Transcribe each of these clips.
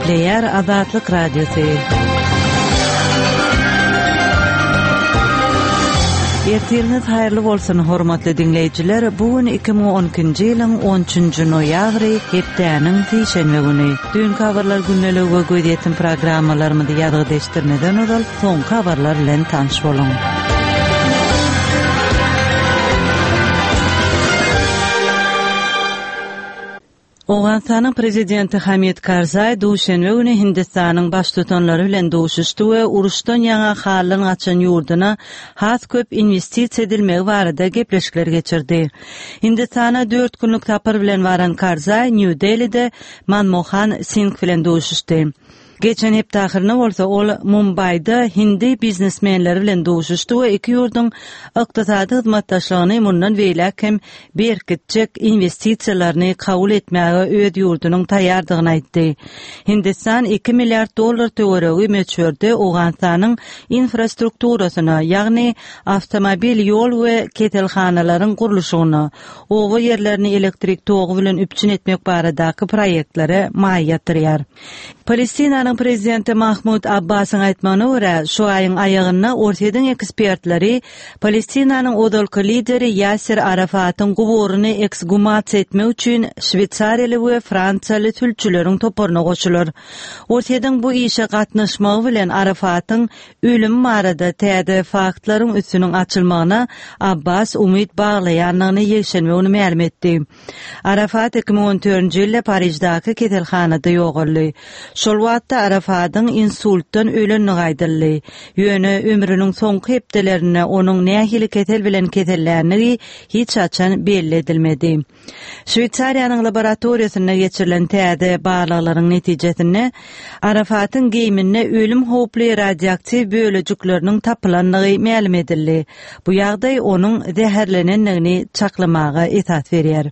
Gepleyer Azatlyk Radiosu. Ertiriniz hayırlı bolsun hormatly dinleyijiler. Bugün 2012-nji ýylyň 13-nji noýabry hepdeniň seşenbe güni. Dün habarlar günneligi göýdýän programmalarymyzy ýadgydeşdirmeden öňe soňky habarlar bilen tanyş bolun. Awganistanyň prezidenti Hamid Karzai duşenbe güni Hindistanyň baş tutanlary bilen duşuşdy we uruşdan ýaňa halyň açan ýurduna has köp investisiýa edilmegi barada gepleşikler geçirdi. Hindistana 4 günlük tapyr bilen baran Karzai New Delhi'de Manmohan Singh bilen duşuşdy. Geçen hepde ahyrına bolsa ol Mumbay'da Hindi biznesmenleri bilen duşuşdy we iki ýurdun ykdysady hyzmatdaşlygyny mundan beýlek hem berkitjek investisiýalaryny kabul etmäge öýd ýurdunyň taýýardygyny aýtdy. Hindistan 2 milliard dollar töweregi meçherde Awganistanyň infrastrukturasyna, ýagny avtomobil ýol we ketelhanalaryň gurulşygyna, owa ýerlerini elektrik togy bilen üpçün etmek baradaky proýektlere maýa ýatyrýar. Palestinanyň prezidenti Mahmud Abbasyň aýtmagyna görä, şu aýyň aýagyna ortadan ekspertleri Palestinanyň odalky lideri Yasir Arafatyň guburyny eksgumasiýa etmek üçin Şwitsariýaly we Fransiýaly tülçüleriň toparyna goşular. Ortadan bu işe gatnaşmagy bilen Arafatyň ölüm barada täze faktlaryň üstüniň açylmagyna Abbas umyt baglaýanlygyny ýeşenme ony ma'lum etdi. Arafat 2014-nji ýylda Parijdaky ketelhanada ýogaldy. Şol wagtda Arafatyň insultdan öleni gaýdyldy. Ýöne ömrüniň soňky hepdelerine onuň nähili ketel bilen ketellänligi hiç açan belli edilmedi. Şwitsariýanyň laboratoriýasyna geçirilen täze baglaklaryň netijesinde Arafatyň geýminde ölüm howply radioaktiv bölejikleriniň tapylanlygy ma'lum edildi. Bu ýagdaý onuň zäherlenenligini çaklamaga esas berýär.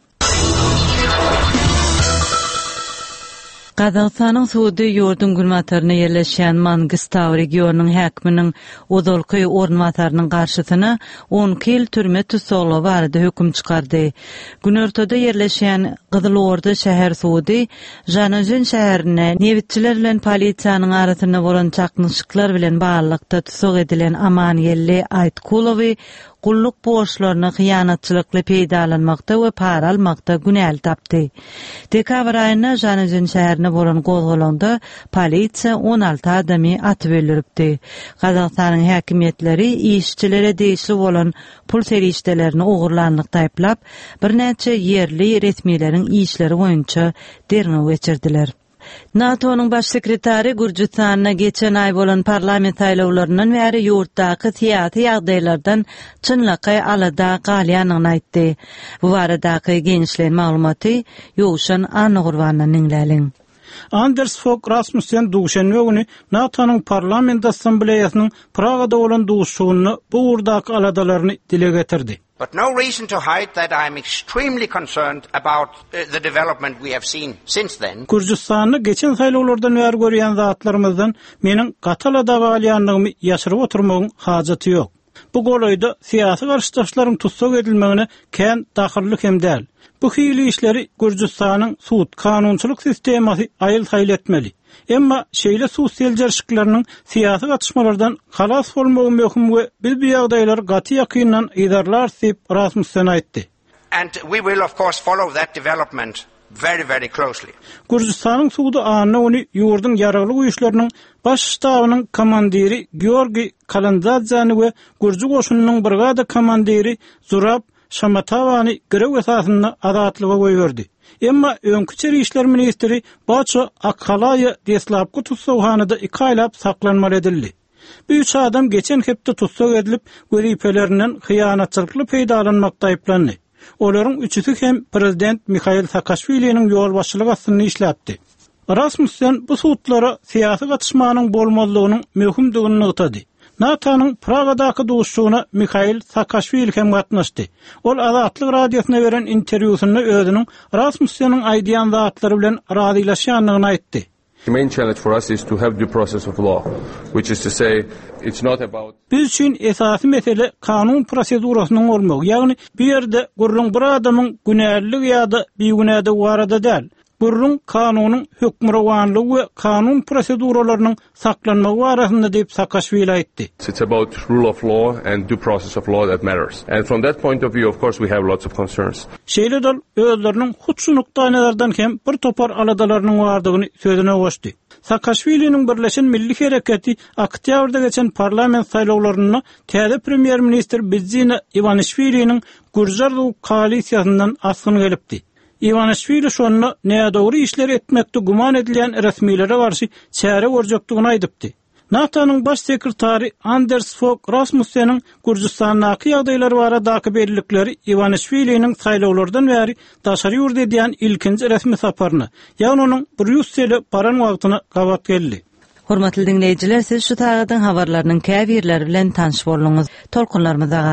Kazakstanyň Suudi ýurdun gulmataryna ýerleşýän Mangistaw regionunyň häkiminiň odalky ornwatarynyň garşysyna 10 ýyl türme tutsaklagy barada höküm çykardy. Günortada ýerleşýän Gyzylorda şäher Suudi Janojin şäherine nevitçiler bilen polisiýanyň arasyna bolan çaknyşyklar bilen barlykda tutsak edilen Amanyelli Aýtkulowy gulluk borçlaryny hyýanatçylykly peýdalanmakda we para almakda günäl tapdy. Dekabr aýyna Janojin şäherine bolan gozgolanda polisiýa 16 adamy atyp öldüripdi. Kazakstanyň häkimetleri işçilere deýişli bolan pul serişdelerini ogurlanlykda aýplap, bir näçe ýerli resmiýetiň işleri boýunça dernew geçirdiler. NATO'nun baş sekretari Gürcistan'a geçen ay bolan parlament saýlawlaryndan bäri ýurtdaky syýasy ýagdaýlardan çynlyky alada galýanyny aýtdy. Bu baradaky genişlen maglumaty Ýowşan Anugurwanyň dinläliň. Anders Fogh Rasmussen duşenbe güni NATO'nun parlament assambleýasynyň Pragada bolan duşugyny bu urdaky aladalaryny dile getirdi. But no reason to hide that I am extremely concerned about the development we have seen since then. Gürcistan'ı geçen saýlawlardan bäri görýän zatlarymyzdan meniň gatalada galýanlygymy ýaşyryp oturmagyň hajaty ýok. Bu golaýda syýasy garşydaşlaryň tutsak edilmegine kän dahyllyk hem däl. Bu hili işleri Gürcistanyň suud kanunçylyk sistemasy aýyl etmeli. Emma şeýle sosial jarşyklarynyň syýasy gatnaşmalardan halas bolmagy möhüm we biz bu ýagdaýlar gaty ýakyndan ýydarlar diýip Rasmussen aýtdy. And we will of course follow that development very, very closely. Gürcistanyň suudy anyna ony ýurdun ýaraglyk güýçleriniň baş ştabynyň komandiri Georgi Kalandadzany we Gürcü goşunynyň brigada komandiri Zurab Şamatawany görew esasyna azatlyga goýberdi. Emma öňkü işler ministri Baço Akhalaya deslapky tutsaghanada 2 aýlap saklanmaly edildi. Bu üç adam geçen hepde tutsak edilip göreýpelerinden hyýanatçylykly peýdalanmakda aýplandy. Olaryň üçüsi hem prezident Mikhail Saakashvili'niň ýol başçylyk astyny işläpdi. Rasmussen bu suutlara syýasy gatnaşmanyň bolmalygynyň möhümdigini ýetdi. NATO'nun Pragadaky duşugyna Mikhail Saakashvili hem gatnaşdy. Ol Azatlyk radiosyna beren interwýusynda özüniň Rasmusseniň aýdýan zatlary bilen razylaşýanlygyny aýtdy. The main challenge for us is to have due process of law, which is to say it's not about... Biz üçin esasy mesele kanun prosedurasynyň bolmagy, ýagny bir ýerde gurrun bir adamyň günälik ýa-da beýgünäde barada däl, gurrun kanunun hökmürawanlygy we kanun proseduralarynyň saklanmagy arasynda diýip Saakashvili aýtdy. It's about rule of law and due process of law that matters. And from that point of view, of course, we have lots of concerns. Şeýle-dal özleriniň hutsuzlukdaýlardan hem bir topar aladalarynyň bardygyny sözüne goşdy. Saakashvili'nin Birleşen Milli Hereketi oktýabrda geçen parlament saýlawlaryna täze premier minister Bidzina Ivanishvili'nin Gurjar koalisiýasyndan asgyny gelipdi. Ivanishvili şonu nädogry işler etmekde guman edilen resmiýlere garşy çäre görjekdigini aýdypdy. NATO'nun baş sekretary Anders Fogh Rasmussen'in Gürcistan'daki ýagdaýlar barada belirlikleri Ivanishvili'nin saýlawlardan bäri daşary ýurda edýän ilkinji resmi saparyny, ýagny onuň Brüsseli baran wagtyny gabat geldi. Hormatly dinleýijiler, siz şu tagadyň habarlarynyň käbirleri bilen tanyş boldyňyz. Tolkunlarymyza